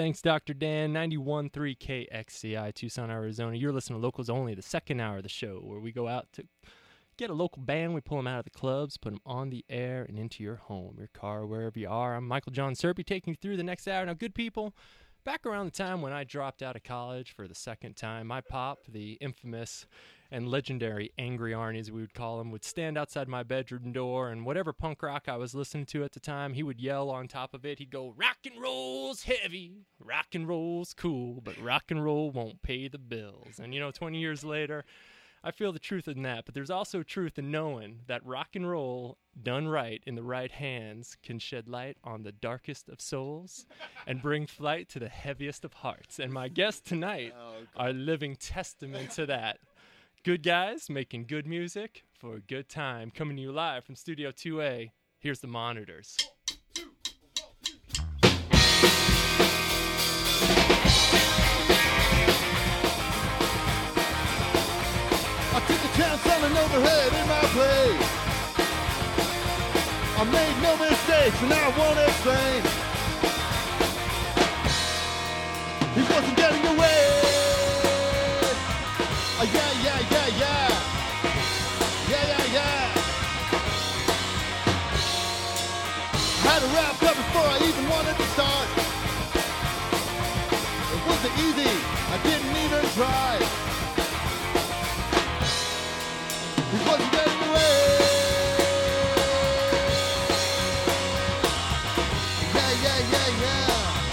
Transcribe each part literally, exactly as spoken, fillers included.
Thanks, Doctor Dan. ninety-one point three K X C I, Tucson, Arizona. You're listening to Locals Only, the second hour of the show, where we go out to get a local band. We pull them out of the clubs, put them on the air and into your home, your car, wherever you are. I'm Michael John Serpy, taking you through the next hour. Now, good people, back around the time when I dropped out of college for the second time, my pop, the infamous and legendary Angry Arnie, as we would call him, would stand outside my bedroom door, and whatever punk rock I was listening to at the time, he would yell on top of it. He'd go, rock and roll's heavy, rock and roll's cool, but rock and roll won't pay the bills. And, you know, twenty years later, I feel the truth in that, but there's also truth in knowing that rock and roll, done right in the right hands, can shed light on the darkest of souls and bring flight to the heaviest of hearts. And my guests tonight oh, okay. are living testament to that. Good guys making good music for a good time. Coming to you live from Studio two A. Here's the Monitors. I took a chance on an overhead in my place. I made no mistakes and I won't explain. He wasn't getting away. Oh, yeah, yeah, yeah, yeah. Yeah, yeah, yeah. Had it wrapped up before I even wanted to start. It wasn't easy, I didn't even try. He wasn't getting away. Yeah, yeah, yeah, yeah.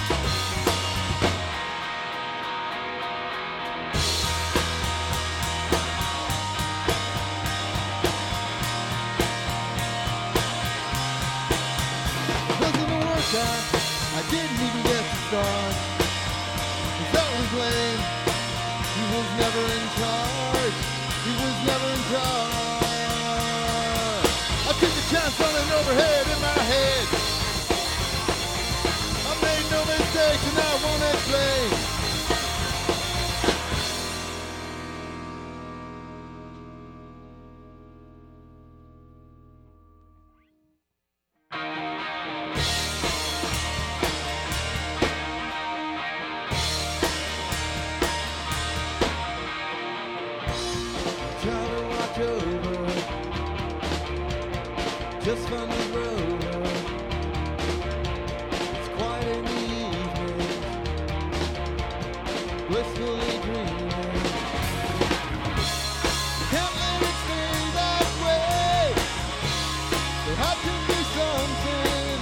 I didn't even get to start. He felt his lane. He was never in charge. He was never in charge. I took a chance on an overhead in my head. I made no mistakes and I won't explain. Just from the road, it's quiet in the evening, blissfully dreaming. Can't let it stay that way. There had to be something.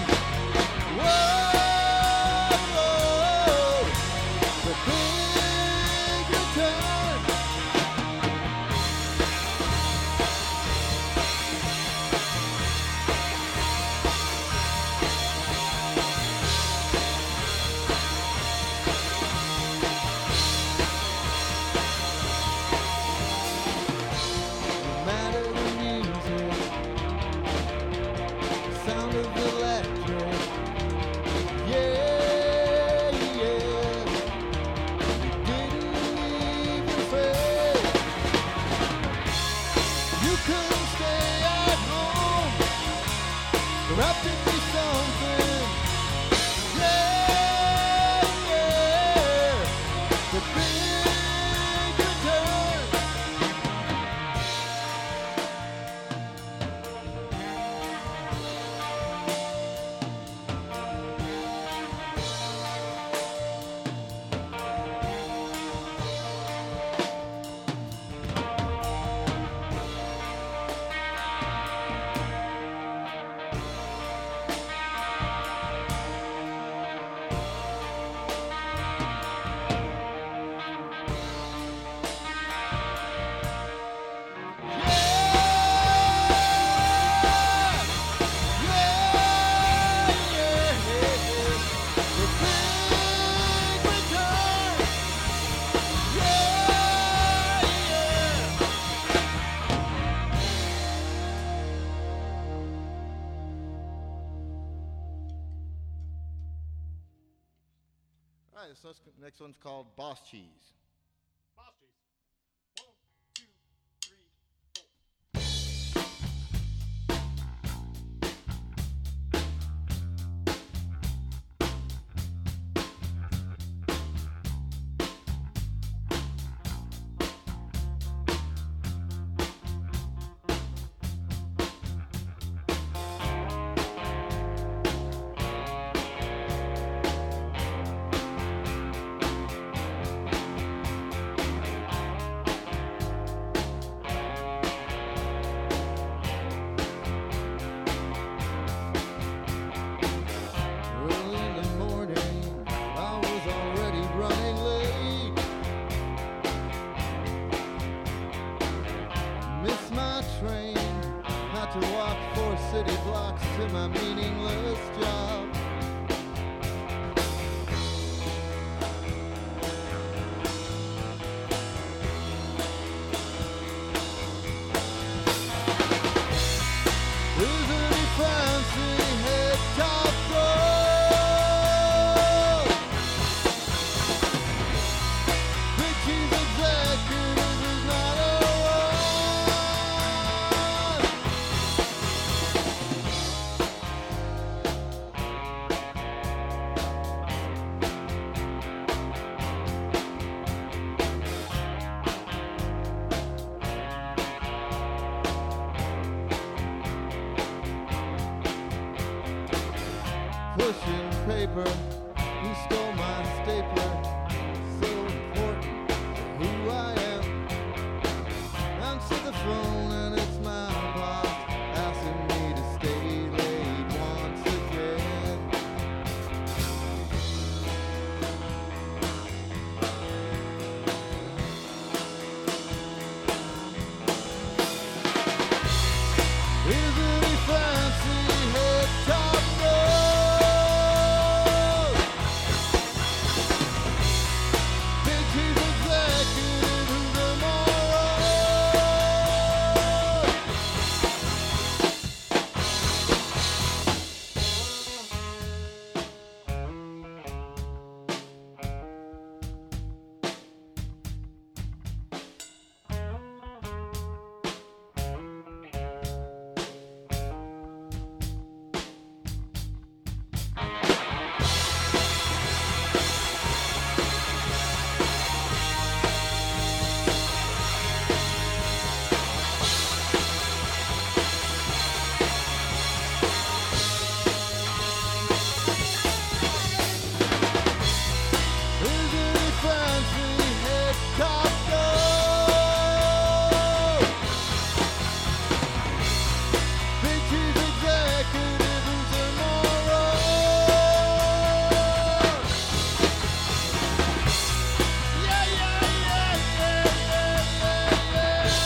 Whoa, whoa, the big return. This next one's called Boss Cheese. Boss Cheese. One, two, three, four. pushing paper. He stole my stapler. So important to who I am. Answer the phone and it's my boss asking me to stay late once again. Isn't he fancy? Head top nose. Big chief executive who's tomorrow. Isn't he fancy? Head top nose. Big chief executive who's tomorrow. Yeah, yeah, yeah, yeah, yeah, yeah,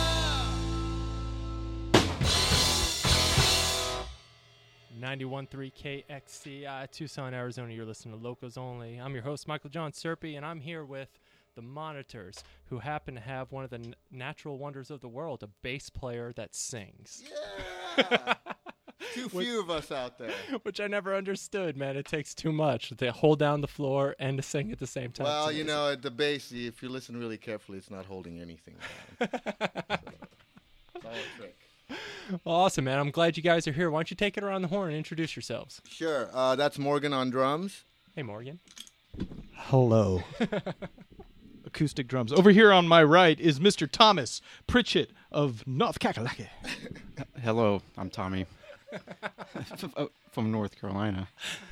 yeah. ninety-one point three K X C I, Tucson, Arizona. You're listening to Locals Only. I'm your host, Michael John Serpy, and I'm here with the Monitors, who happen to have one of the n- natural wonders of the world, a bass player that sings, Yeah. Too few of us out there. which I never understood, man. It takes too much to hold down the floor and to sing at the same time. Well, It's you amazing. know, at the bass, if you listen really carefully, it's not holding anything down. So, it's all a trick. Well, awesome, man. I'm glad you guys are here. Why don't you take it around the horn and introduce yourselves? Sure. Uh, that's Morgan on drums. Hey, Morgan. Hello. Acoustic drums. Over here on my right is Mister Thomas Pritchett of North Kakalaki. Hello, I'm Tommy F- uh, from North Carolina.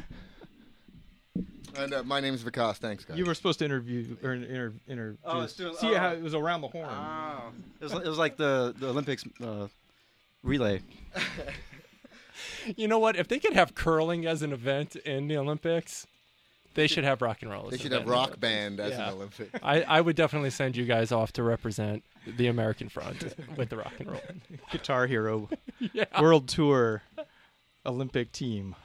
And uh, my name's Vikas. Thanks, guys. You were supposed to interview or inter, inter, Oh, just it's doing- see oh. how it was around the horn. It was, it was like the, the Olympics uh, relay. You know what? If they could have curling as an event in the Olympics, they should have rock and roll. as they an should have event in the rock band as Yeah. an Olympic. I, I would definitely send you guys off to represent the American front with the rock and roll. Guitar Hero Yeah. World Tour Olympic team.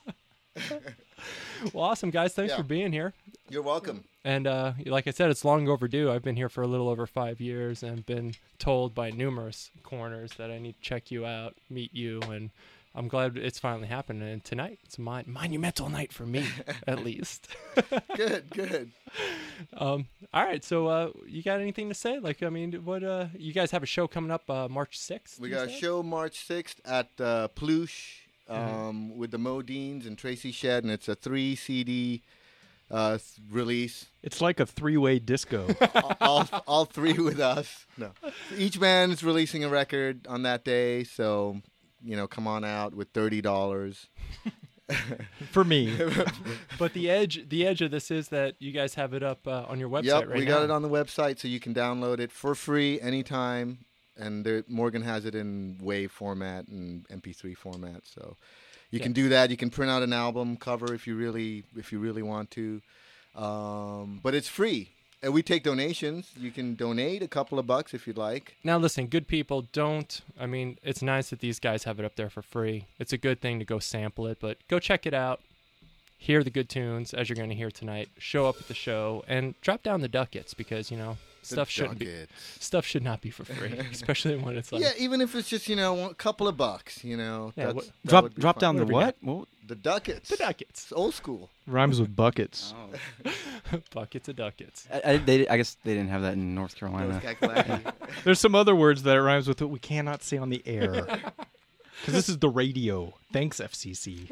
Well, awesome, guys. Thanks Yeah. for being here. You're welcome. And uh, like I said, it's long overdue. I've been here for a little over five years and been told by numerous corners that I need to check you out, meet you, and I'm glad it's finally happened. And tonight, it's a mon- monumental night for me, at least. Good, good. Um, all right, so uh, you got anything to say? Like, I mean, what? Uh, you guys have a show coming up uh, March sixth. We you got a said? show March sixth at uh, Ploosh um, Mm-hmm. with the Modines and Tracy Shed, and it's a three C D uh, s- release. It's like a three-way disco. all, all three with us. No, each band is releasing a record on that day, so you know, come on out with thirty dollars. For me. But the edge, the edge of this is that you guys have it up uh, on your website Yep, right we now. got it on the website, so you can download it for free anytime. And there, Morgan has it in WAV format and M P three format, so you Yeah. can do that. You can print out an album cover if you really, if you really want to. Um, but it's free, and we take donations. You can donate a couple of bucks if you'd like. Now, listen, good people, don't. I mean, it's nice that these guys have it up there for free. It's a good thing to go sample it, but go check it out. Hear the good tunes, as you're going to hear tonight. Show up at the show and drop down the ducats because, you know, The stuff shouldn't be ducats. stuff should not be for free, especially when it's like Yeah, even if it's just, you know, a couple of bucks, you know. Yeah, that's, what- that Drop would be drop fine. down the Whatever you what? what? The ducats. the ducats, It's old school. Rhymes with buckets. buckets of ducats. I, I, they, I guess they didn't have that in North Those Carolina. kakalaki. There's some other words that it rhymes with that we cannot say on the air. Because this is the radio. Thanks, F C C.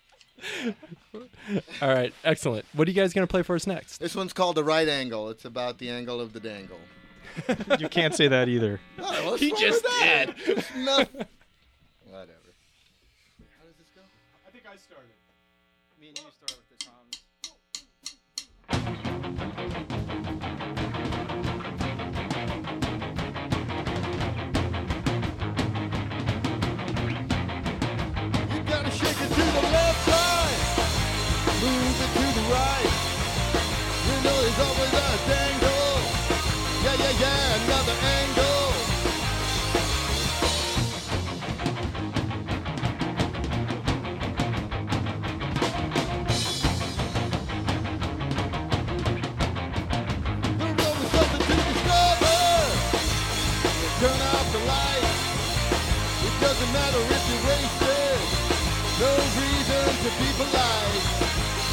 All right, excellent. What are you guys going to play for us next? This one's called The Right Angle. It's about the angle of the dangle. You can't say that either. Oh, what's He wrong just with that? It's nothing. Whatever. How does this go? I think I started. and you start with the toms. You gotta shake it to the left side, move it to the right. You know there's always a tangle. Yeah, yeah, yeah, another angle. The road is something to discover. Turn off the light. It doesn't matter if you're wasted. No reason to be polite.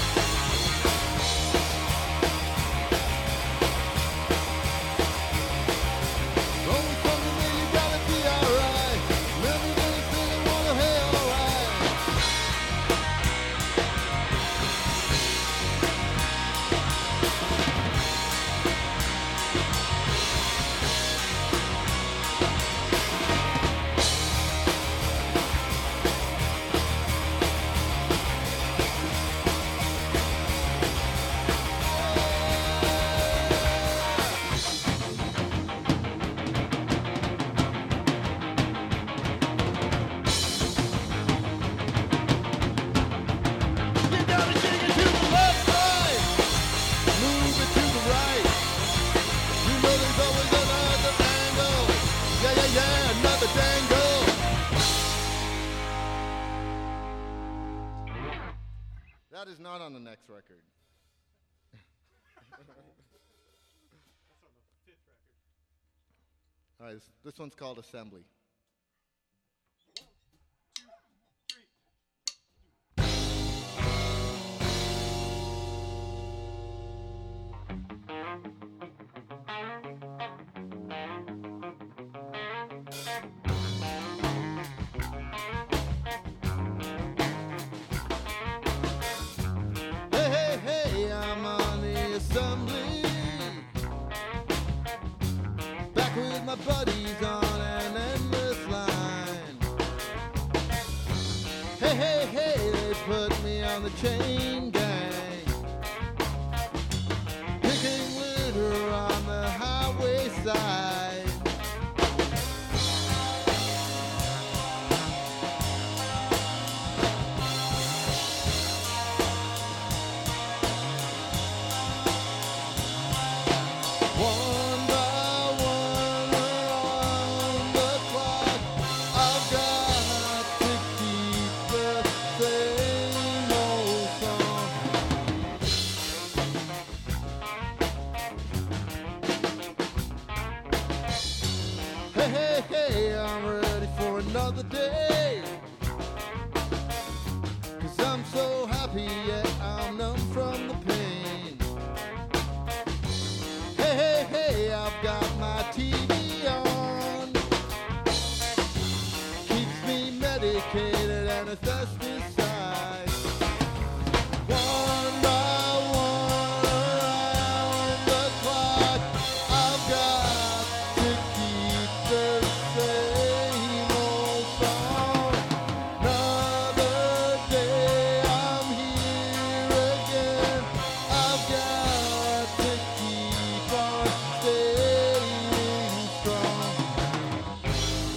Always something that you gotta be alright. Never gonna say they wanna hey alright. You gotta shake it to the left side, move it to the right. You know there's always another angle. Yeah, yeah, yeah, another tangle. That is not on the next record. All right, this, this one's called Assembly. Hey, hey, hey, I'm on the assembly. Back with my buddies on an endless line. Hey, hey, hey, they put me on the chain gang. Picking litter on the highway side. One by one around the clock, I've got to keep the same old song. Hey, hey, hey, I'm ready for another day. Cause I'm so happy, yet I'm numb from the pain. Hey, hey, hey, I've got my T V on. Keeps me medicated, anesthesized. One by one around the clock, I've got to keep the same old song. Another day I'm here again. I've got to keep on staying strong.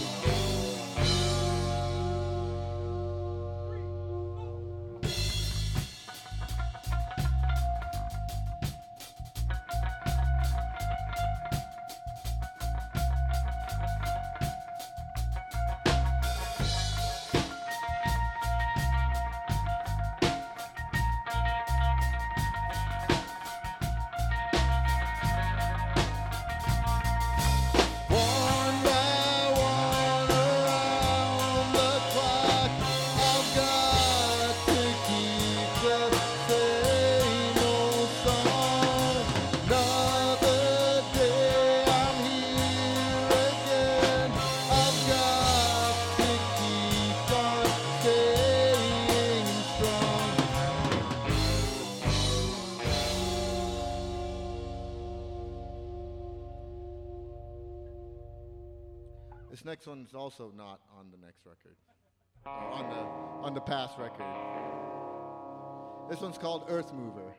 One by one around the clock, I've got to keep the same old song. Another day I'm here again. I've got to keep on staying strong. This next one is also not on the next record, or on the on the past record. This one's called Earth Mover.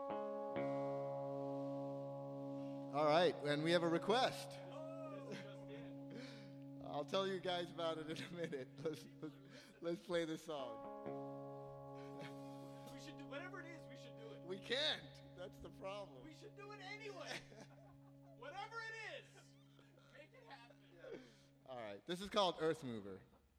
All right, and we have a request. I'll tell you guys about it in a minute. Let's, let's, let's play this song. We should do whatever it is. We should do it. We can't. That's the problem. We should do it anyway. Whatever it is, make it happen. All right, this is called Earth Mover.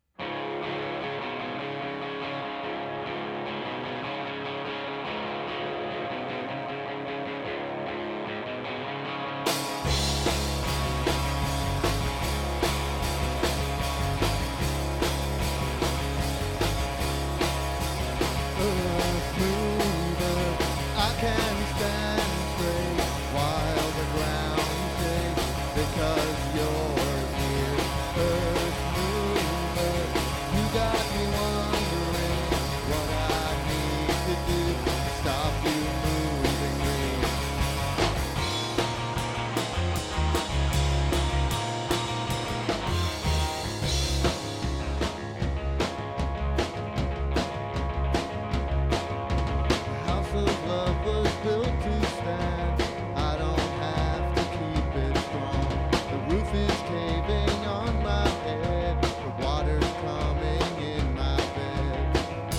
Earth mover, I can stand straight while the ground shakes because you're here. Earth mover, you got me wondering what I need to do to stop you moving me. House of love was built to stand. I don't have to keep it strong. The roof is caving on my head. The water's coming in my bed.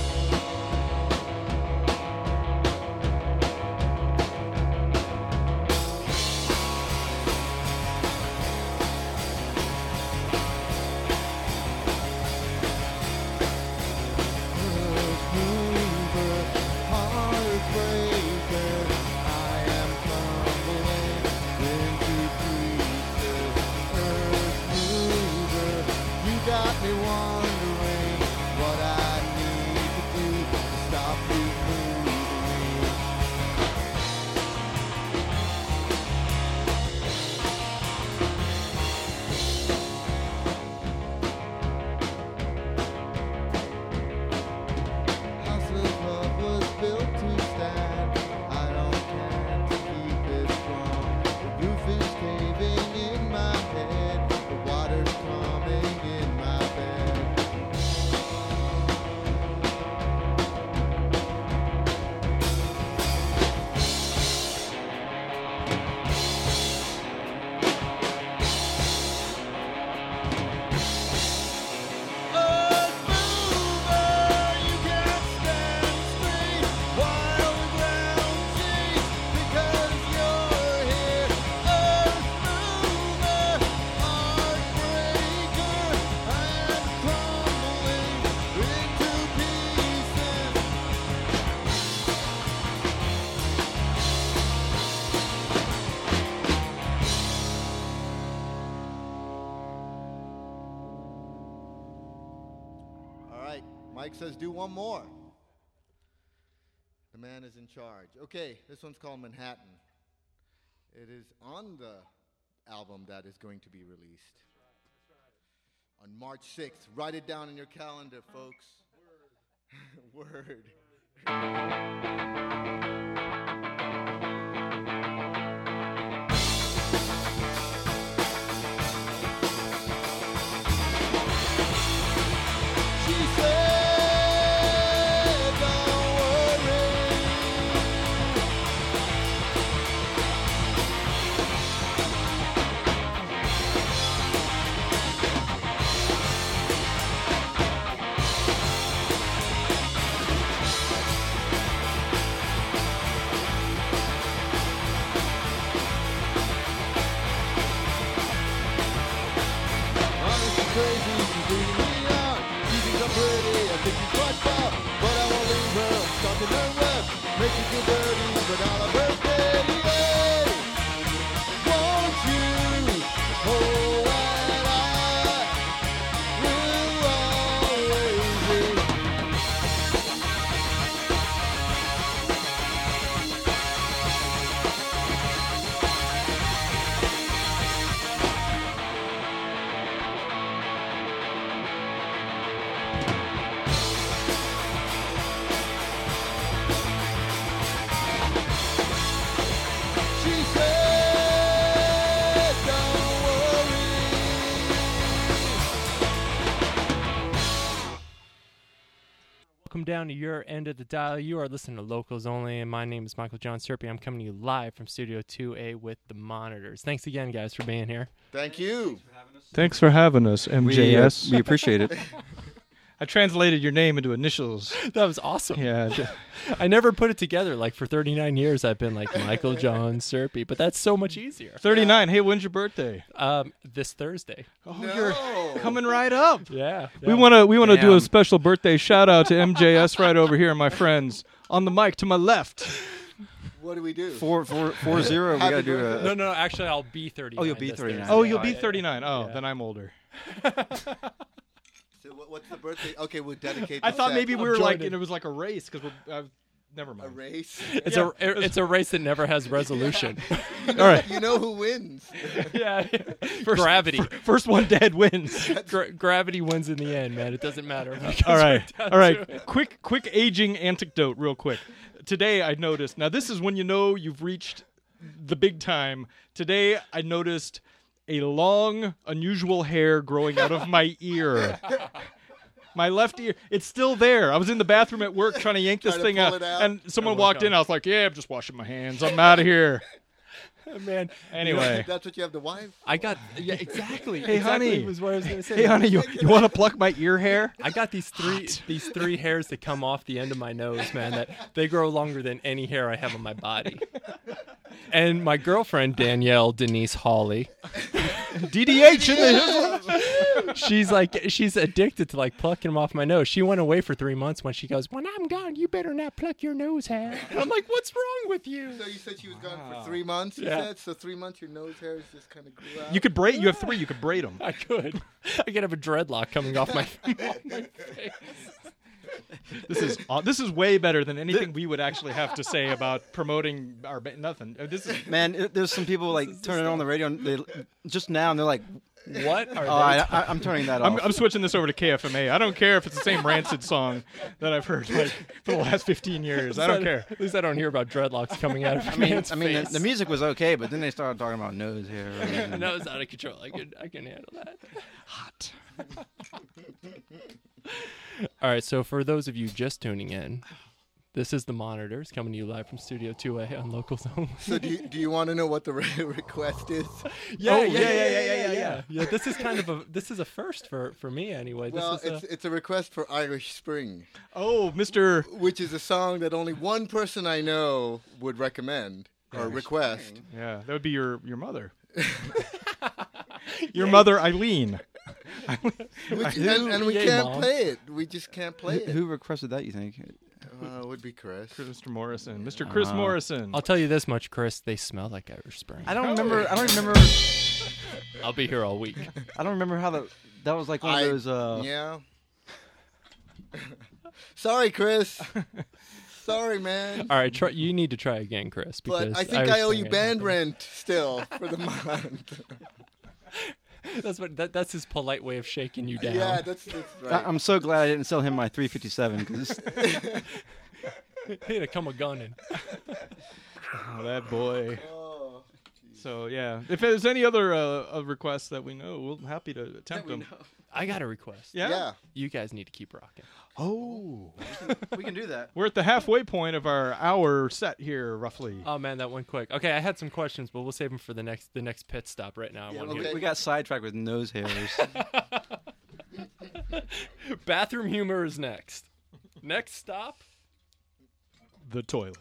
Earth mover, heartbreaker, I am crumbling into pieces. Earth mover, you got me wondering what I need to do to stop you moving me. House of love was built to stand. I don't care to keep it strong. The roof is caving in my head. The water's coming in my bed. Earth mover, you can't stand straight while the ground shakes because you're here. Earth mover, heartbreaker, I am crumbling into pieces. All right, Mike says do one more. The man is in charge. Okay, this one's called Manhattan. It is on the album that is going to be released on March sixth. Write it down in your calendar, folks. Word. She said, don't worry. come down to your end of the dial. You are listening to Locals Only, and my name is Michael John Serpy. I'm coming to you live from Studio two A with the Monitors. Thanks again, guys, for being here. Thank you. Thanks for having us, M J We, uh, S. we appreciate it. I translated your name into initials. That was awesome. Yeah. d- I never put it together. Like, for thirty-nine years, I've been like Michael John Serpy, but that's so much easier. thirty-nine. Hey, when's your birthday? Um, this Thursday. Oh, No. you're coming right up. Yeah. We want to we want to do a Damn. special birthday shout out to M J S right over here, my friends. On the mic to my left. What do we do? Four, four, four zero. We Happy gotta do birthday. a. No, no, actually, I'll be thirty-nine. Oh, you'll be this thirty-nine. Thursday. Oh, you'll be yeah, yeah. thirty-nine. Oh, Yeah. then I'm older. So what, what's the birthday? Okay, we'll dedicate. I the thought set. maybe we I'm were like joining. it was like a race because we're uh, never a mind. race. It's Yeah. a it's a race that never has resolution. You know, All right. You know who wins? yeah. Gravity. First one dead wins. Gra- gravity wins in the end, man. It doesn't matter. All right. down All to right. it. Quick quick aging anecdote real quick. Today I noticed. Now this is when you know you've reached the big time. Today I noticed a long unusual hair growing out of my ear. My left ear, it's still there. I was in the bathroom at work trying to yank this Trying to thing pull out, it out. and someone It'll walked work in. I was like, "Yeah, I'm just washing my hands. I'm out of here." Man. Anyway, That's what you have to wife. I got yeah exactly. Hey, exactly honey. was what I was gonna say. hey, honey, you you want to pluck my ear hair? I got these three these three hairs that come off the end of my nose, man. That they grow longer than any hair I have on my body. And my girlfriend Danielle Denise Hawley, D D H in the she's like she's addicted to like plucking them off my nose. She went away for three months when she goes, "When I'm gone, you better not pluck your nose hair." And I'm like, "What's wrong with you?" So you said she was gone for three months. You Yeah. said so. Three months, your nose hairs just kind of grew out. You could braid. You have three. You could braid them. I could. I could have a dreadlock coming off my, off my face. This is aw- this is way better than anything we would actually have to say about promoting our ba- nothing. Uh, This is Man, it, there's some people like turning it on the radio and they just now and they're like, What are "Oh, I, they I, I'm turning that I'm, off." I'm switching this over to K F M A. I don't care if it's the same Rancid song that I've heard like for the last fifteen years. I don't care. At least I don't hear about dreadlocks coming out of I mean, man's I mean, the, face. the music was okay, but then they started talking about nose hair. and- No, it's out of control. I can I can handle that. Hot. All right, so for those of you just tuning in, this is the Monitors coming to you live from Studio two A on Locals Only. So do you, do you want to know what the re- request is? Yeah, Oh, yeah, yeah, yeah, yeah, yeah, yeah, yeah, yeah, yeah. Yeah, this is kind of a this is a first for for me anyway. This Well, is it's a, it's a request for Irish Spring, Oh, Mister which is a song that only one person I know would recommend or request. Yeah, that would be your your mother. Your mother, Eileen. Which, and, and we Yay, can't Mom. play it. We just can't play Who, it. who requested that? You think? Uh, it would be Chris. Mister Morrison. Mister Chris Uh, Morrison. I'll tell you this much, Chris. They smell like Irish Spring. I don't remember. I don't remember. I'll be here all week. I don't remember how the that was like one I- of those. Uh, Yeah. Sorry, Chris. Sorry, man. All right, try, you need to try again, Chris. Because But I think Irish I owe Spring you ain't band happening. rent still for the month. That's what that, that's his polite way of shaking you down. Yeah, that's, that's I, right. I'm so glad I didn't sell him my three fifty-seven because Hey, to come a gunning. Oh, that boy. Oh. So yeah, if there's any other uh, uh, requests that we know, we're happy to attempt them. I got a request. Yeah. Yeah. You guys need to keep rocking. Oh, we can do that. we're at the halfway point of our hour set here, roughly. Oh man, that went quick. Okay, I had some questions, but we'll save them for the next the next pit stop. Right now, I Yeah, want We, to okay. we got sidetracked with nose hairs. hear. Bathroom humor is next. Next stop. The toilet.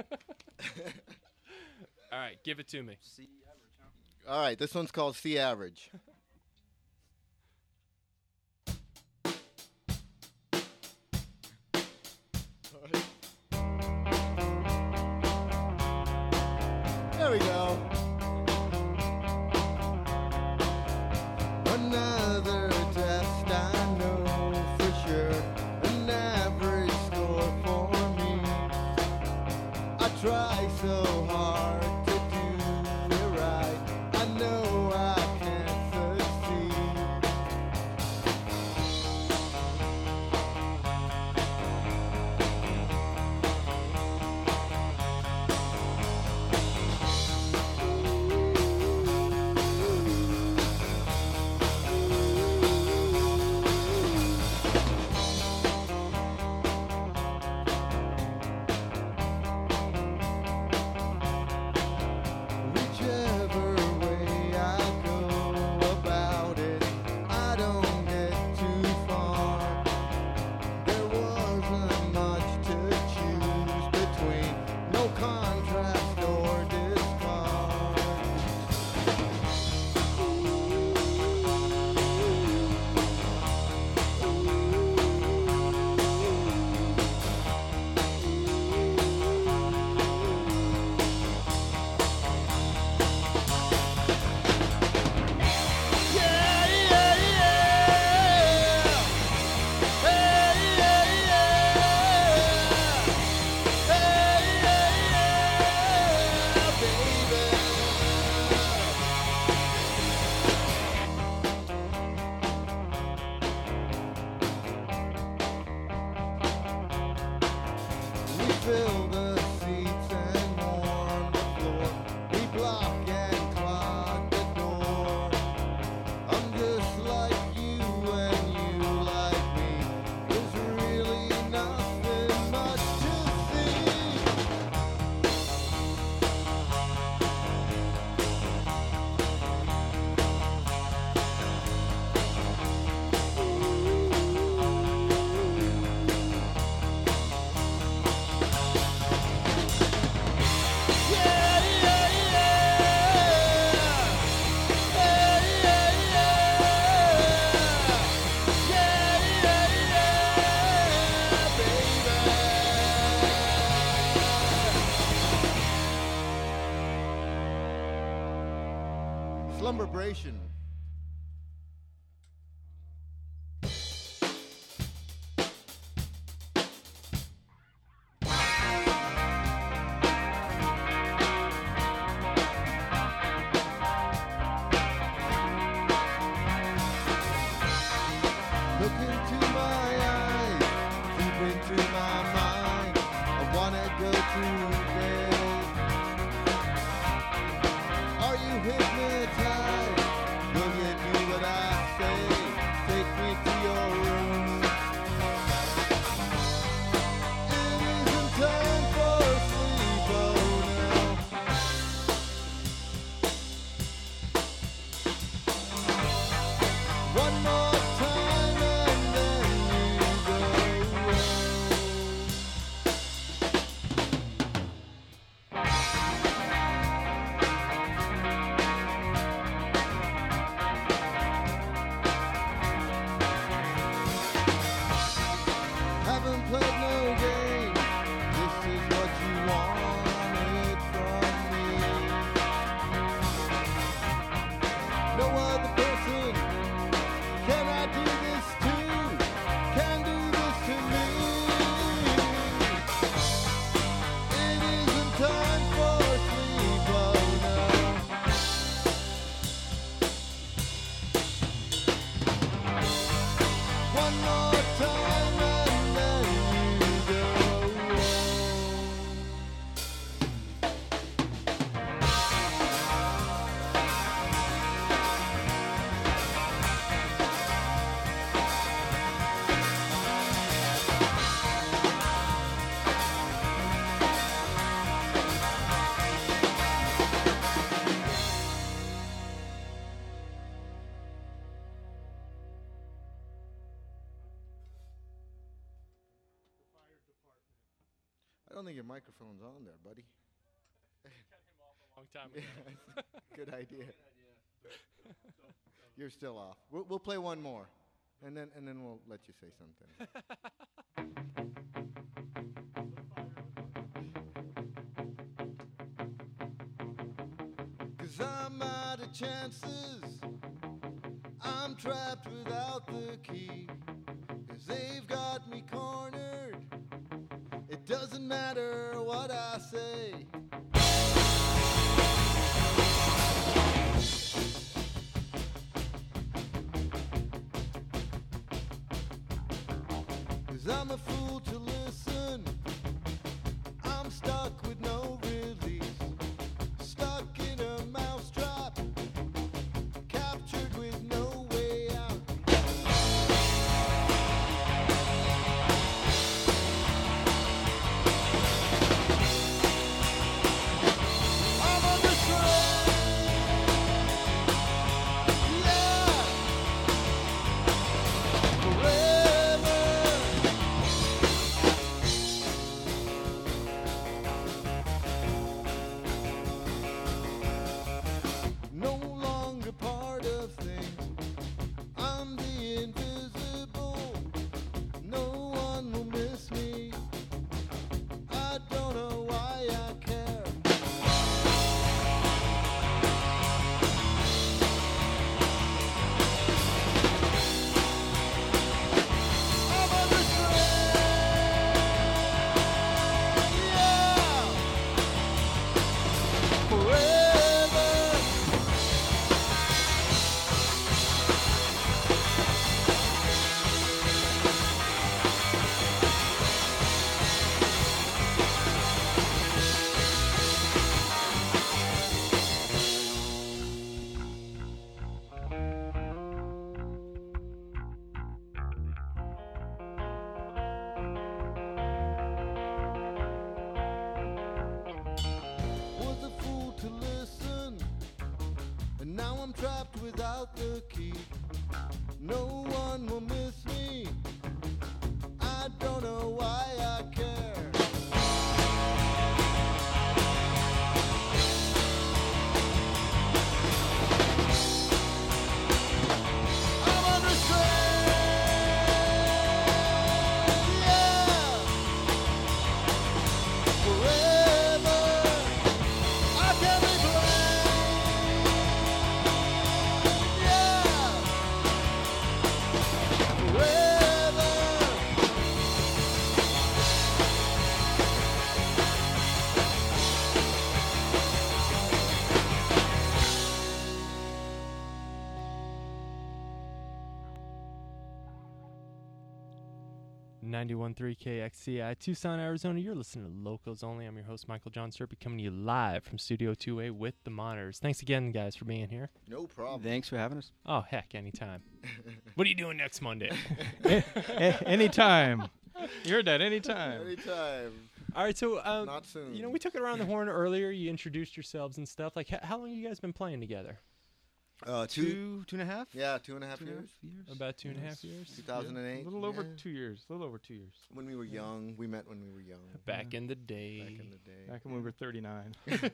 All right, give it to me. All right, this one's called C Average. There we go. Another test, I know for sure. An average score for me. I try so hard to do it right. I know I can't succeed. Slumbration. Look into my eyes, deep into my mind. I wanna go to bed. Are you hypnotized? Will you do what I say? Take me to your room. It isn't time for sleep, oh no. One more time and then you go. Haven't played no game. This is what you wanted from me. No other person can I do this to, can do this to me. It isn't time for sleep, oh no. One more time and then you go. I don't think your microphone's on there, buddy. Long time ago. Yeah, good idea. You're still off. We'll, we'll play one more, and then and then we'll let you say something. Cause I'm out of chances. I'm trapped without the key. Cause they've got me cornered. It doesn't matter what I say. Cause I'm a fool to listen. I'm stuck with no release. Stuck in a mousetrap. Captured with no way out. I'm under strain. Yeah. Forever. No longer part of things. I'm the invisible. No one will miss me. I don't know why I care. I'm under strain. Yeah. Forever. Was a fool to listen, and now I'm trapped without the key. No one will miss me. I don't know why I care. I'm under strain. Yeah. Forever. I can't be blamed. ninety-one point three K X C I, Tucson, Arizona. You're listening to Locals Only. I'm your host, Michael John Serpy, coming to you live from Studio two A with the monitors. Thanks again, guys, for being here. No problem. Thanks for having us. Oh, heck, anytime. What are you doing next Monday? A- anytime. You heard that, anytime. Anytime. All right, so, um, Not soon. you know, we took it around the horn earlier. You introduced yourselves and stuff. Like, h- how long have you guys been playing together? uh, two. Two, two and a half? Yeah, two and a half Two and a years. half years. About two and a half Yes. years? two thousand eight. A little over yeah. two years. A little over two years. When we were young. We met when we were young. Back in the day. Back in the day. Back when we were thirty-nine.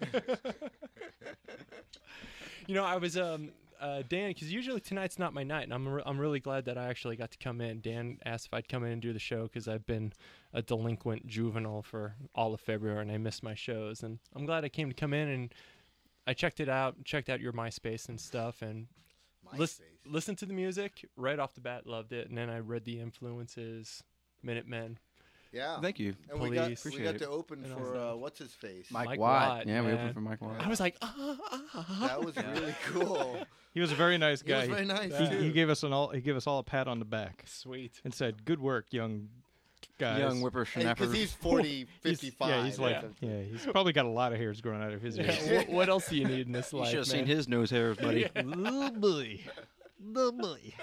You know, I was um uh Dan, because usually tonight's not my night, and I'm re- I'm really glad that I actually got to come in. Dan asked if I'd come in and do the show because I've been a delinquent juvenile for all of February and I missed my shows, and I'm glad I came to come in and I checked it out, checked out your MySpace and stuff, and lis- MySpace. listened to the music right off the bat, loved it, and then I read the influences, Minutemen. Yeah. Thank you. And we got, Police. we Appreciate got it. to open And all for, that. uh, what's his face? Mike, Mike Watt. Watt, Yeah, we man. opened for Mike Watt. I was like, ah, ah, ah. That was really cool. He was a very nice He was guy. very nice, He, too. he gave us an all. He gave us all a pat on the back Sweet. and said, "Good work, young guys." Young whippersnapper. Because he's forty, He's- fifty-five. Yeah, he's like, Yeah. yeah, he's probably got a lot of hairs growing out of his Yeah, ears. what, what else do you need in this You life, should have man? seen his nose hairs, buddy. Little boy, little boy.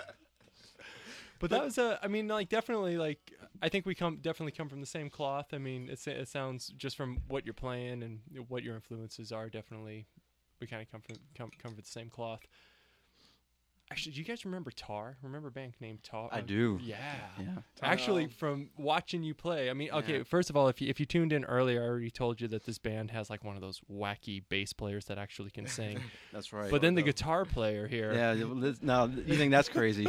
But that was a, I mean, like definitely, like I think we come definitely come from the same cloth. I mean, it's, it sounds just from what you're playing and what your influences are. Definitely, we kind of come from come come from the same cloth. Actually, do you guys remember Tar? Remember a band named Tar? I do. Yeah. Yeah. Actually, Um, from watching you play, I mean, okay. Yeah. First of all, if you if you tuned in earlier, I already told you that this band has like one of those wacky bass players that actually can sing. That's right. But then the no. guitar player here, yeah, well, this- no, you think that's crazy?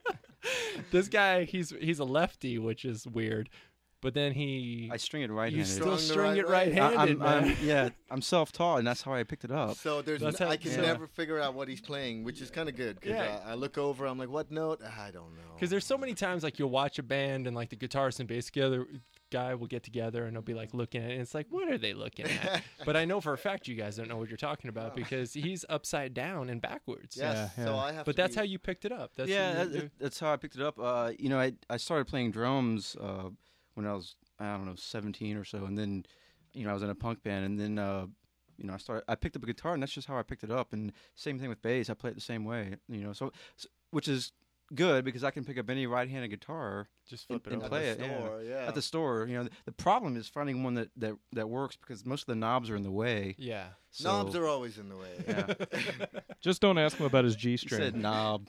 this guy, he's he's a lefty, which is weird. But then he I string it you right-handed. still Strung the string it right way. I- right-handed, I'm, man. I'm, yeah, I'm self-taught, and that's how I picked it up. So there's, That's n- how- I can yeah. never figure out what he's playing, which is kind of good. Because Yeah. I, I look over, I'm like, what note? I don't know. Because there's so many times like you'll watch a band and like the guitarist and bass together guy will get together and they'll be like looking at it and it's like, what are they looking at? But I know for a fact you guys don't know what you're talking about because he's upside down and backwards. Yes, Yeah, so yeah. I have But to that's be, how you picked it up. That's yeah, what that, you do. that's how I picked it up. Uh, you know, I I started playing drums uh, when I was I don't know seventeen or so, and then you know I was in a punk band, and then uh, you know I started I picked up a guitar, and that's just how I picked it up. And same thing with bass, I play it the same way. You know, so, so which is good because I can pick up any right-handed guitar Just flip it and over. play at the it, yeah. store, yeah. at the store. You know, the, the problem is finding one that, that that works because most of the knobs are in the way. Yeah. So, Knobs are always in the way. yeah. Just don't ask him about his G You said string. knob.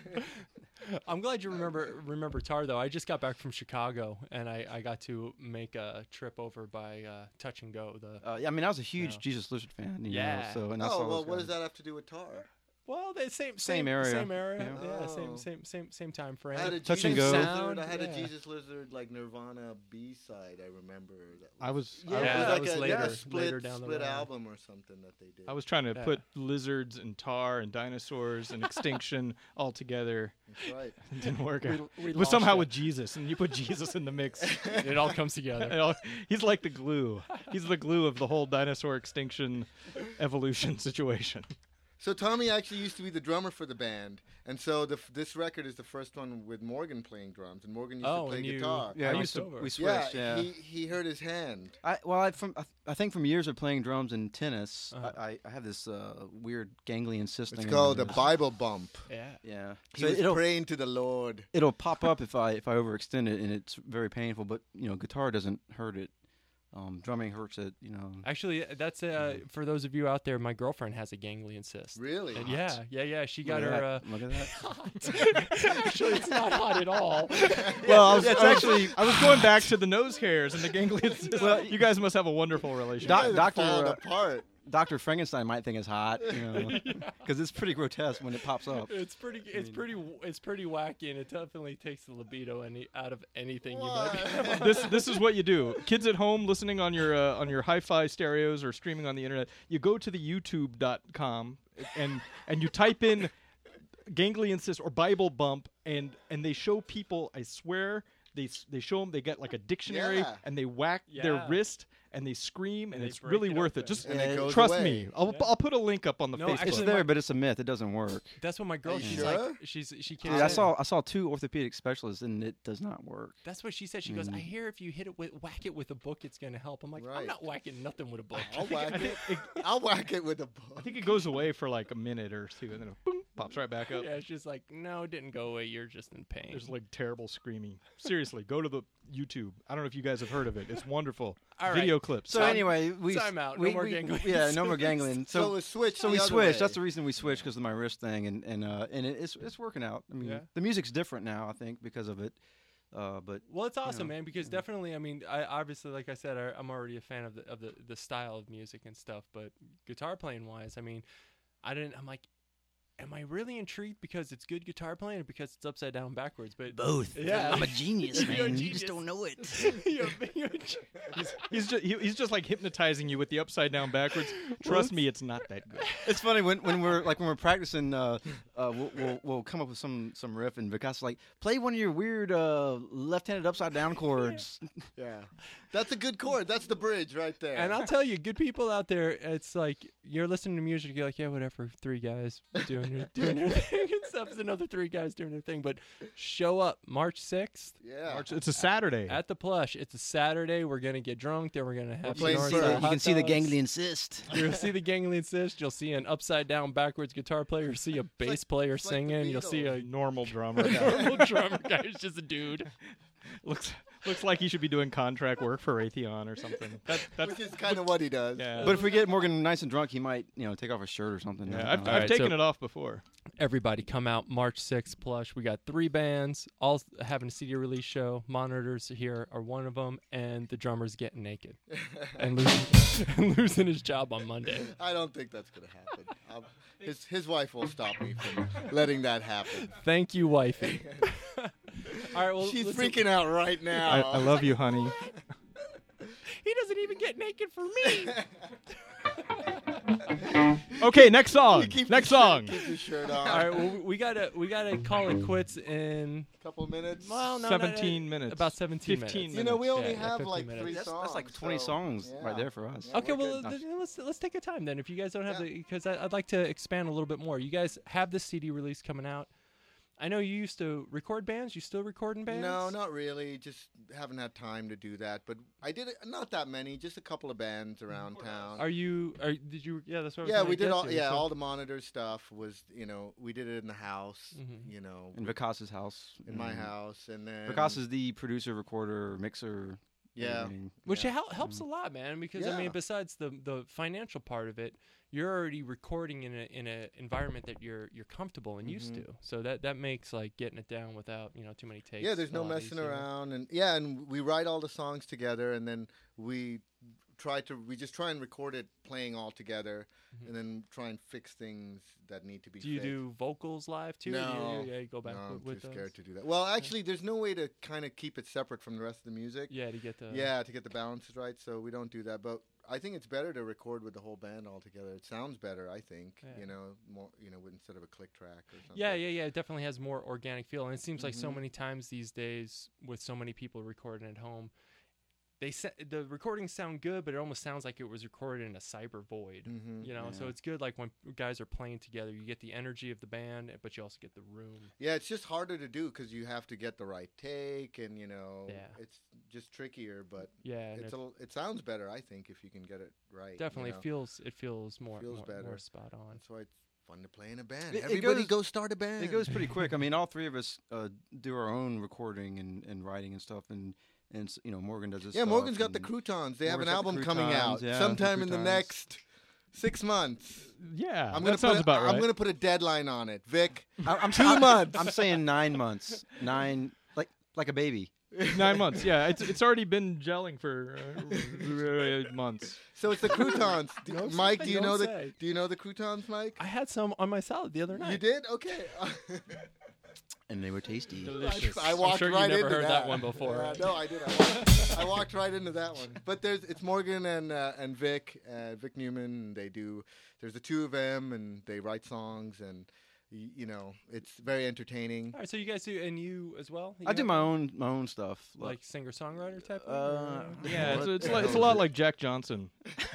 I'm glad you remember remember Tar though. I just got back from Chicago and I, I got to make a trip over by uh, Touch and Go. The Uh, yeah, I mean, I was a huge No. Jesus Lizard fan. You Yeah. Know, so and I Oh, saw well, those what does guys. that have to do with tar? well, the same Same area, same area, yeah. yeah, Oh. same same same same time frame. I had a Touch Jesus and go. Lizard, Sound, I had yeah. a Jesus Lizard like Nirvana B side. I remember. That I was, Yeah, I, it Yeah, was that like was a later- yeah, split, later down the split road. album or something that they did. I was trying to Yeah. put lizards and tar and dinosaurs and extinction all together. That's right. It didn't work out. we It was lost somehow it. with Jesus, and you put Jesus in the mix. It all comes together. It all- he's like the glue. He's the glue of the whole dinosaur extinction evolution situation. So Tommy actually used to be the drummer for the band, and so the, f- this record is the first one with Morgan playing drums, and Morgan used Oh, to play and you- guitar. Yeah, I I used used to- to. over. We Yeah, switched. Yeah. he he hurt his hand. I well, I from I, I think from years of playing drums and tennis, Uh-huh. I, I, I have this uh, weird ganglion cyst. It's thing called a in my- Bible bump. Yeah. Yeah. He So was it'll praying to the Lord. it'll pop up if I if I overextend it, and it's very painful. But you know, guitar doesn't hurt it. Um, drumming hurts it. You know. Actually, that's uh, for those of you out there. My girlfriend has a ganglion cyst. Really? And yeah, yeah, yeah. She got Look her. at Uh, that. Look at that. actually, it's not hot at all. Well, I was, it's I was- actually- I was going back to the nose hairs and the ganglion cyst. Well, you guys must have a wonderful relationship. Doc- Guys are Doctor, falling uh, apart. Doctor Frankenstein might think it's hot, you know, because it's pretty grotesque when it pops up. It's pretty. It's pretty. It's pretty wacky, and it definitely takes the libido any out of anything you might. What? Be this this is what you do. Kids at home listening on your uh, on your hi-fi stereos or streaming on the internet, you go to the youtube dot com and and you type in ganglion cyst or Bible bump, and and they show people. I swear they s- they show them. They get like a dictionary Yeah. and they whack their Yeah. wrist. and they scream, and, And they it's break really it worth up it. Just and it Yeah, goes trust away. me. I'll, Yeah. I'll put a link up on the No, Facebook. It's actually, there, my- but it's a myth. It doesn't work. That's what my girl. you She's sure? like, she's she can't. Dude, I saw I saw two orthopedic specialists, and it does not work. That's what she said. She goes, I Mm. hear if you hit it with whack it with a book, it's gonna help. I'm like, I'm Right. not whacking nothing with a book. I'll whack I think it. I'll whack it with a I book. think it goes away for like a minute or two, and then it boom, pops right back up. Yeah, she's like, no, it didn't go away. You're just in pain. There's like terrible screaming. Seriously, go to the YouTube. I don't know if you guys have heard of it. It's wonderful. All right. Video clips. So Time- anyway, we time out. No We, more we- ganglions. Yeah, no more ganglion. So, So we switched. so the we other switched. way. That's the reason we switched because of my wrist thing, and and uh, and it, it's it's working out. I mean, Yeah. the music's different now, I think, because of it. Uh, but Well, it's awesome, know, man. Because definitely, I mean, I obviously, like I said, I, I'm already a fan of the of the the style of music and stuff. But guitar playing wise, I mean, I didn't. I'm like, am I really intrigued because it's good guitar playing or because it's upside down backwards? But both. Yeah. I'm a genius, You're a man. You just genius. don't know it. You're- you're- He's just he, he's just like hypnotizing you with the upside down backwards. Trust me, it's not that good. It's funny when, when we're like when we're practicing, uh, uh, we'll, we'll we'll come up with some some riff, and Vikas like play one of your weird uh, left-handed upside down chords. Yeah, that's a good chord. That's the bridge right there. And I'll tell you, good people out there, it's like you're listening to music, you're like, yeah, whatever, three guys doing their, doing their thing and stuff. There's another three guys doing their thing. But show up March sixth yeah. March, it's a Saturday. at the Plush. It's a Saturday. We're going to get drunk. Then we're going to have playing some for- Northside you you hot can see the dogs. ganglion cyst. You'll see the ganglion cyst. You'll see an upside down backwards guitar player. You'll see a bass like- player it's like the singing. You'll see a Normal drummer. normal drummer guy who's just a dude. looks looks like he should be doing contract work for Raytheon or something. That, that's Which is kind of what he does. yeah. But if we get Morgan nice and drunk, he might you know take off his shirt or something. yeah, I don't I've, know. I've right, taken so- it off before. Everybody come out March sixth Plush. We got three bands all s- having a C D release show. Monitors here are one of them, and the drummer's getting naked and losing, and losing his job on Monday. I don't think that's gonna happen. I'll, his his wife will stop me from letting that happen. Thank you, wifey. All right, well, She's let's- freaking out right now. I, I love you, honey. He doesn't even get naked for me. Okay, next song. Keep Next his shirt- song. Keep his shirt on. All right, well, we gotta we gotta call it quits in Couple minutes. well, no, seventeen no, no, minutes. about seventeen fifteen minutes. you know, we Yeah, only yeah, have fifteen like minutes. three That's, songs. that's like twenty so, songs yeah. right there for us. Yeah, Okay, we're well, good. then let's let's take a time then. If you guys don't have Yeah. the, because I'd like to expand a little bit more. You guys have this C D release coming out. I know you used to record bands. You still recording bands? No, not really. Just haven't had time to do that. But I did it. Not that many. Just a couple of bands around town. Are you? Are did you? Yeah, that's what. I was yeah, gonna we did get all. to. Yeah, So- all the monitor stuff was. You know, we did it in the house. Mhm. You know, In Vikas's house. in my Mhm. house, and then Vikas is the producer, recorder, mixer. yeah. everything. Which Yeah. hel- helps a lot, man. Because I Yeah. mean, besides the the financial part of it, you're already recording in a in a environment that you're you're comfortable and used Mhm. to. So that that makes like getting it down without you know too many takes. Yeah, there's a no lot messing easier. around, and yeah, and we write all the songs together, and then we try to we just try and record it playing all together, Mhm. and then try and fix things that need to be. Do you fixed. do vocals live too? or do you- No, yeah, you go back no, I'm with, with too those? scared to do that. Well, actually, there's no way to kind of keep it separate from the rest of the music. Yeah, to get the Yeah, to get the balances right, so we don't do that. But I think it's better to record with the whole band all together. It sounds better, I think. Yeah. You know, more you know, instead of a click track or something. Yeah, yeah, yeah. It definitely has more organic feel, and it seems like so Mhm. many times these days, with so many people recording at home, they sa- the recordings sound good, but it almost sounds like it was recorded in a cyber void. hmm You know, so Yeah. it's good. Like when guys are playing together, you get the energy of the band, but you also get the room. Yeah, it's just harder to do because you have to get the right take, and you know, Yeah. it's just trickier. But Yeah, and it's it a, it sounds better, I think, if you can get it right. you definitely know? feels it feels more Feels more, better. more spot on. That's why it's fun to play in a band. It- it Everybody goes- go start a band. It goes pretty quick. I mean, all three of us uh, do our own recording and, and writing and stuff, and and s- you know Morgan does this. Yeah, stuff, Morgan's got the and- Croutons. They have an Morgan's got the album coming out Croutons, yeah, sometime the in the Croutons. next six months. Yeah, I'm that gonna sounds put a, about right. I'm gonna put a deadline on it, Vic. I- I'm Two I'm- months. I'm saying nine months. Nine, like like a baby. Nine months. Yeah, it's it's already been gelling for uh, months. So it's the Croutons. Do- Don't Mike, say, do you don't know the say. Do you know the Croutons, Mike? I had some on my salad the other night. You did? Okay. And they were tasty. Delicious. I I'm walked sure you right never into heard that. that one before. Yeah, no, I did. I walked, I walked right into that one. But there's it's Morgan and uh, and Vic, uh, Vic Newman. And they do. There's the two of them, and they write songs, and y- you know, it's very entertaining. All right, so you guys do, and you as well? You I do have- my own my own stuff. like singer-songwriter type thing? Uh, or- Yeah, it's, What it's, the like, it's a hell lot is it? like Jack Johnson.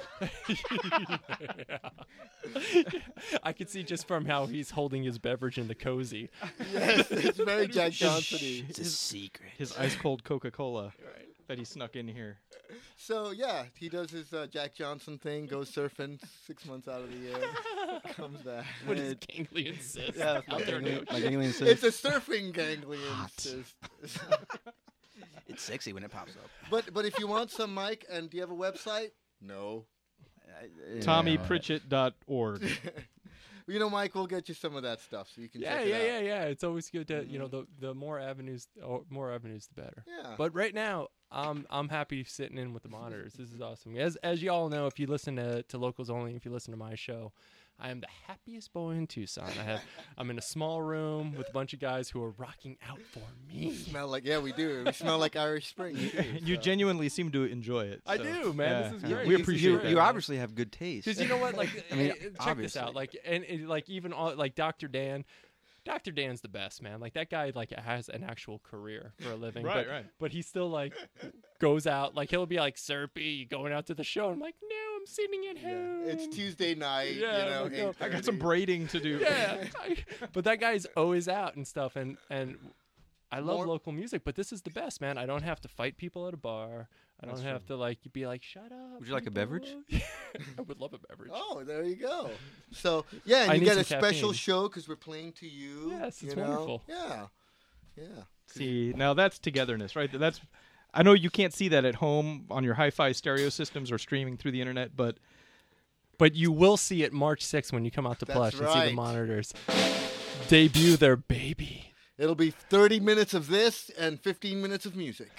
I could see just from how he's holding his beverage in the cozy. Yes, it's very Jack Johnson-y. It's a secret. His ice cold Coca Cola that he snuck in here. So yeah, he does his uh, Jack Johnson thing, goes surfing six months out of the year, comes back. What does ganglion cyst Yeah, out there in the Like ocean? alien It's says, a surfing ganglion Hot. cyst. it's sexy when it pops up. But but if you want some, Mike, and do you have a website? No. Tommy Pritchett dot org. You know, Mike, we'll get you some of that stuff so you can Yeah, check it yeah, out. yeah, yeah. It's always good to you know the the more avenues, oh, more avenues, the better. Yeah. But right now, I'm I'm happy sitting in with the monitors. This is awesome. As as you all know, if you listen to, to Locals Only, if you listen to my show, I am the happiest boy in Tucson. I have I'm in a small room with a bunch of guys who are rocking out for me. Smell like yeah, we do. We smell like Irish Spring. too, You so. genuinely seem to enjoy it. I so, do, man. yeah. This is Yeah, great. We This is appreciate you, great, that. you man. obviously have good taste. Because you know what, like, I mean, eh, eh, check this out, obviously. like, and, and like even all, like Doctor Dan, Doctor Dan's the best, man. Like that guy, like has an actual career for a living, Right, but, right. But he still like goes out, like he'll be like, "Sirpy, you going out to the show?" I'm like, "No, I'm sitting at home." It's Tuesday night, Yeah, you know. like, no. I got some eight thirty. braiding to do. Yeah, I- but that guy's always out and stuff, and and I love More- local music, but this is the best, man. I don't have to fight people at a bar. I don't That's have to like be like, "Shut up." Would you like a people." beverage? I would love a beverage. Oh, there you go. So yeah, and I you need get a some special caffeine. show because we're playing to you. Yes, you it's know? wonderful. Yeah, yeah. See, now that's togetherness, right? That's. I know you can't see that at home on your hi-fi stereo systems or streaming through the internet, but But you will see it March sixth when you come out to That's Plush and see the right. monitors debut their baby. It'll be thirty minutes of this and fifteen minutes of music.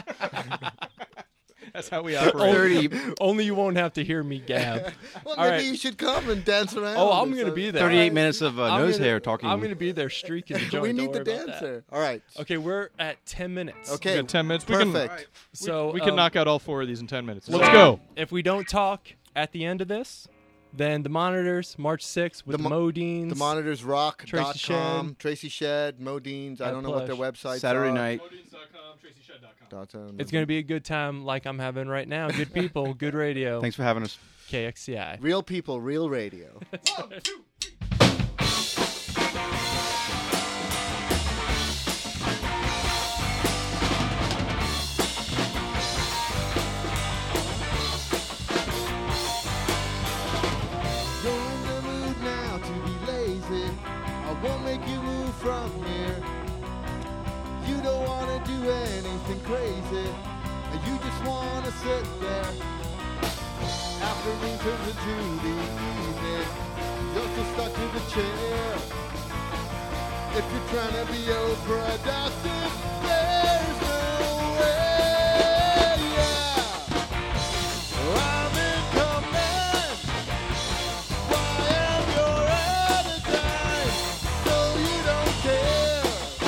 that's how we operate. thirty, Only you won't have to hear me gab. Well, All maybe right. you should come and dance around. Oh, or I'm gonna something. be there. thirty-eight minutes of uh, I'm nose gonna- hair talking. I'm going to be there streaking the joint. We Don't need the worry about that. dancer. All right. Okay, we're at ten minutes. Okay. We got ten minutes. We Perfect. can, So we can um, knock out all four of these in ten minutes. so Let's go. If we don't talk at the end of this, then the monitors March sixth with The the, mo- Modines. The monitors rock Tracy dot com. Tracy Shed, Modines. I At don't know what their Plush. websites Saturday are. night. Dot, um, It's going to be a good time like I'm having right now. Good people, good radio. Thanks for having us. K X C I. Real people, real radio. You're in the mood now to be lazy. I won't make you move from here. You don't wanna do anything crazy. You just wanna sit there. Afternoon turns into the evening. You're so stuck to the chair. If you're trying to be old productive, there's no way. Yeah. I'm in command. Why am your attitude so you don't care?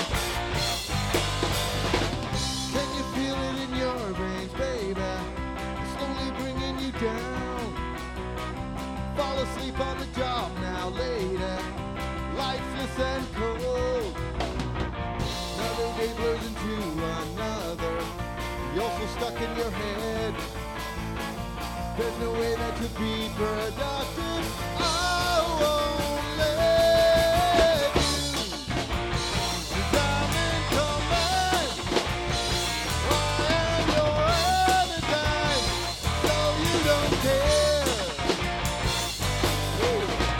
Can you feel it in your veins, baby? Slowly bringing you down. Fall asleep on the job now, later. Lifeless and cold. Another day blurs into another. You're so stuck in your head. There's no way that could be productive. I won't let you. 'Cause I'm in command. I am your appetite, so you don't care. Woo.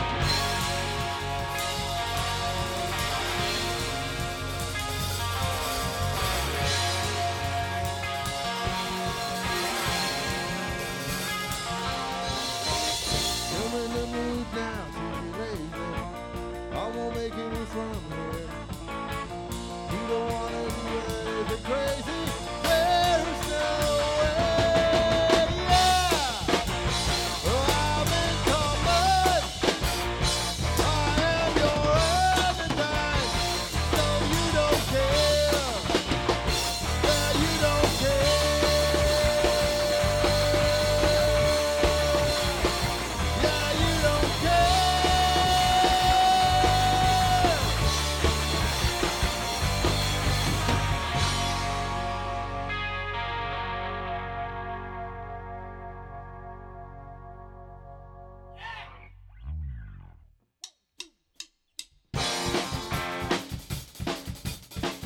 I'm in the mood now to be lazy. I won't make it move from here. You don't wanna do anything crazy. There's no way. Yeah. I'm in command. I am your appetite, so you don't care. Yeah, you don't care. Yeah, you don't care.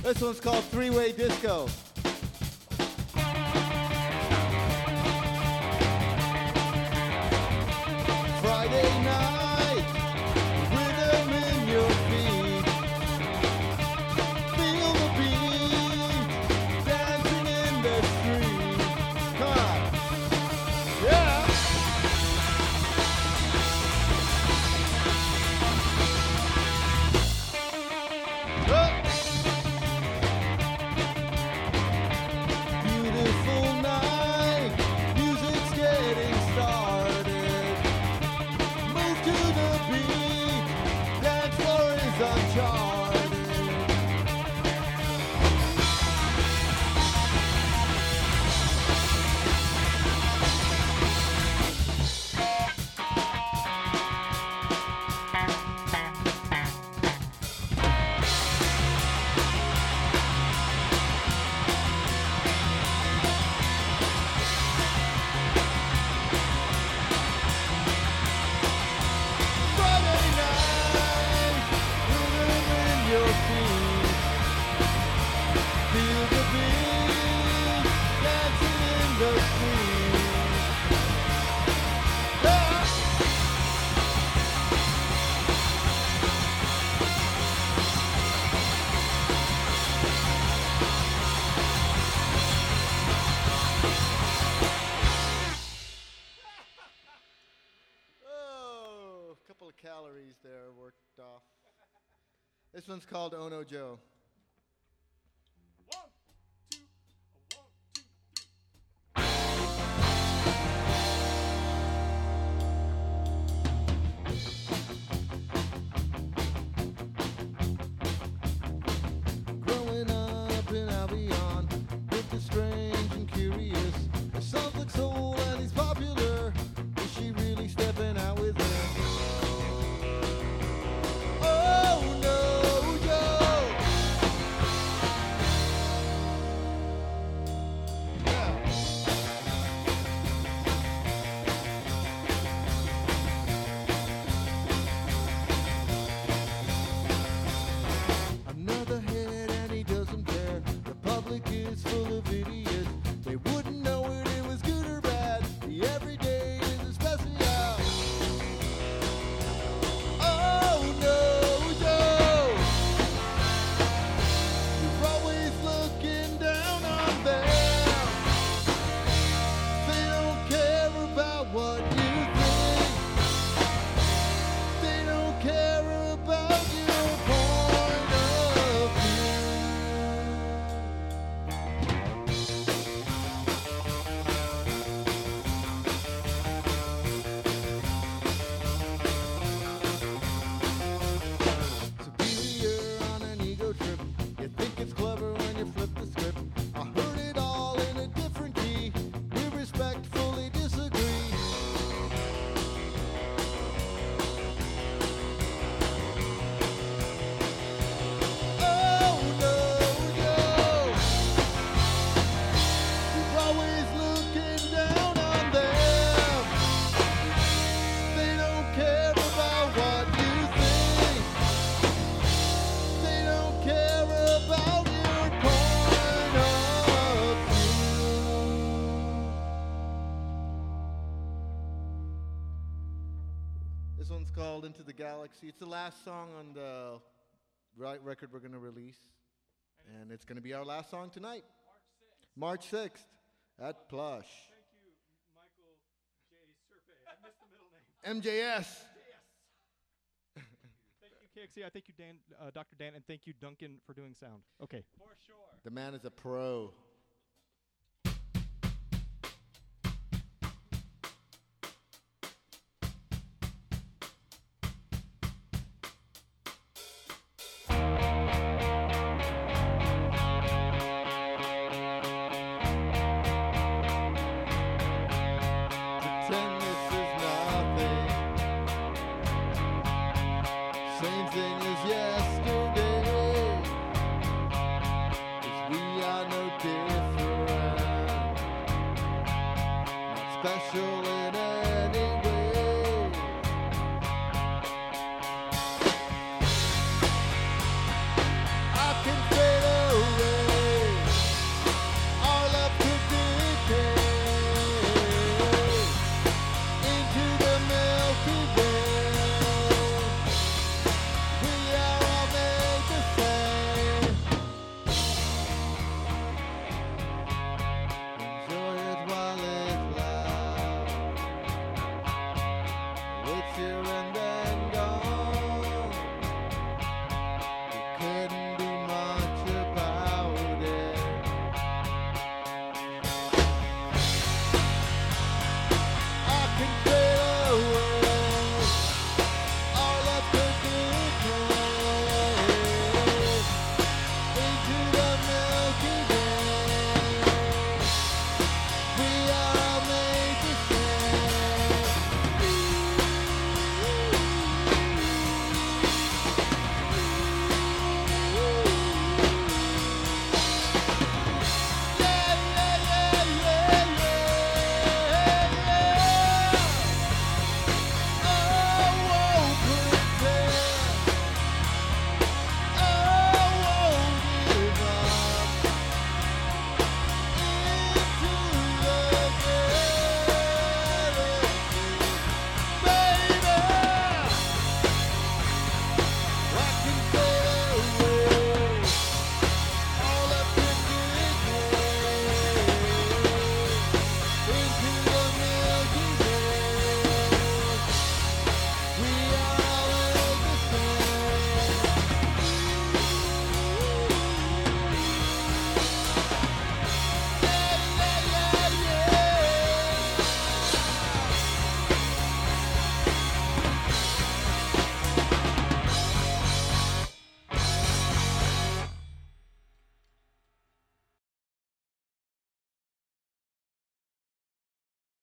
This one's called Three-Way Disco. Friday night, rhythm in your feet. Feel the beat, dancing in the street. Come on. Yeah. Oh. Beautiful night, music's getting started. Move to the beat, dance floor is uncharted. Friday night, rhythm in your feet. Feel the beat, dancing in the street. Yeah. Oh, a couple of calories there worked off. This one's called Ono Joe. One, two, a one, two, three. Growing up in Albion, with the strange and curious. His son's like soul and he's popular. Is she really stepping out with him? Oh no, Joe! Yeah. Another hit and he doesn't care. The public is full of idiots. They wouldn't know it, it was good or bad. The everyday is a special. Oh no, Joe! You're always looking down on them. They don't care about what you think. They don't care about your point of view. Superior on an ego trip. You think it's clever when you flip the script. I heard it all in a different key. We respectfully disagree. Oh no, Joe! You're always looking down on them. They don't care about what you think. They don't care about your point of view. This one's called Into the Galaxy. It's the last song on the right record we're going to release. And it's going to be our last song tonight. March sixth at Plush. Thank you, Michael J. Serpe. I missed the middle name. M J S. Thank you, K X C I. Thank you, Dan, uh, Doctor Dan, and thank you, Duncan, for doing sound. Okay. For sure. The man is a pro. Pretend this is nothing. Same thing as yes.